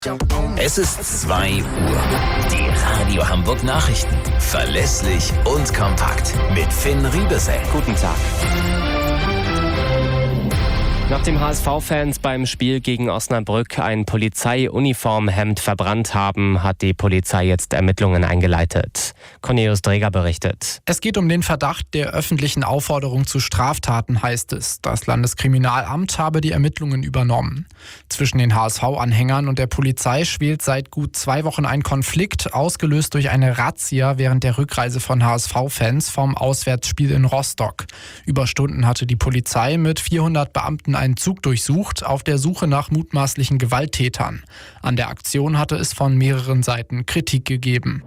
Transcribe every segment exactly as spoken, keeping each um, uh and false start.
Es ist zwei Uhr. Die Radio Hamburg Nachrichten. Verlässlich und kompakt. Mit Finn Riebesell. Guten Tag. Nachdem H S V-Fans beim Spiel gegen Osnabrück ein Polizeiuniformhemd verbrannt haben, hat die Polizei jetzt Ermittlungen eingeleitet. Cornelius Dreger berichtet. Es geht um den Verdacht der öffentlichen Aufforderung zu Straftaten, heißt es. Das Landeskriminalamt habe die Ermittlungen übernommen. Zwischen den H S V-Anhängern und der Polizei schwelt seit gut zwei Wochen ein Konflikt, ausgelöst durch eine Razzia während der Rückreise von H S V-Fans vom Auswärtsspiel in Rostock. Über Stunden hatte die Polizei mit vierhundert Beamten einen Zug durchsucht, auf der Suche nach mutmaßlichen Gewalttätern. An der Aktion hatte es von mehreren Seiten Kritik gegeben.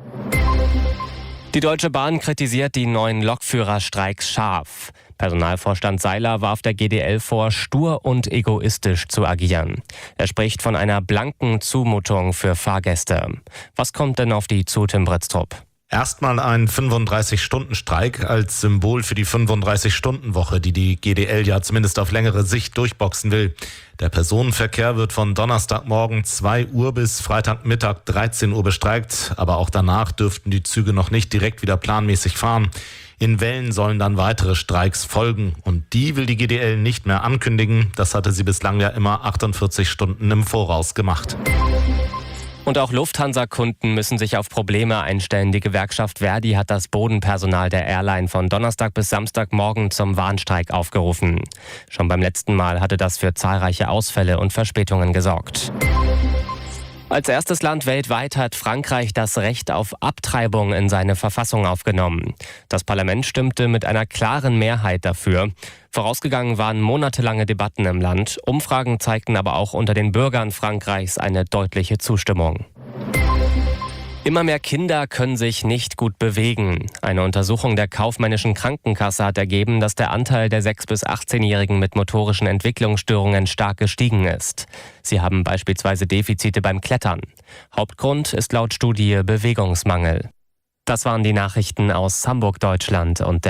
Die Deutsche Bahn kritisiert die neuen Lokführerstreiks scharf. Personalvorstand Seiler warf der G D L vor, stur und egoistisch zu agieren. Er spricht von einer blanken Zumutung für Fahrgäste. Was kommt denn auf die zu, Tim Britztrup? Erstmal ein fünfunddreißig-Stunden-Streik als Symbol für die fünfunddreißig-Stunden-Woche, die die G D L ja zumindest auf längere Sicht durchboxen will. Der Personenverkehr wird von Donnerstagmorgen zwei Uhr bis Freitagmittag dreizehn Uhr bestreikt, aber auch danach dürften die Züge noch nicht direkt wieder planmäßig fahren. In Wellen sollen dann weitere Streiks folgen und die will die G D L nicht mehr ankündigen. Das hatte sie bislang ja immer achtundvierzig Stunden im Voraus gemacht. Und auch Lufthansa-Kunden müssen sich auf Probleme einstellen. Die Gewerkschaft Verdi hat das Bodenpersonal der Airline von Donnerstag bis Samstagmorgen zum Warnstreik aufgerufen. Schon beim letzten Mal hatte das für zahlreiche Ausfälle und Verspätungen gesorgt. Als erstes Land weltweit hat Frankreich das Recht auf Abtreibung in seine Verfassung aufgenommen. Das Parlament stimmte mit einer klaren Mehrheit dafür. Vorausgegangen waren monatelange Debatten im Land. Umfragen zeigten aber auch unter den Bürgern Frankreichs eine deutliche Zustimmung. Immer mehr Kinder können sich nicht gut bewegen. Eine Untersuchung der Kaufmännischen Krankenkasse hat ergeben, dass der Anteil der sechs- bis achtzehnjährigen mit motorischen Entwicklungsstörungen stark gestiegen ist. Sie haben beispielsweise Defizite beim Klettern. Hauptgrund ist laut Studie Bewegungsmangel. Das waren die Nachrichten aus Hamburg, Deutschland und der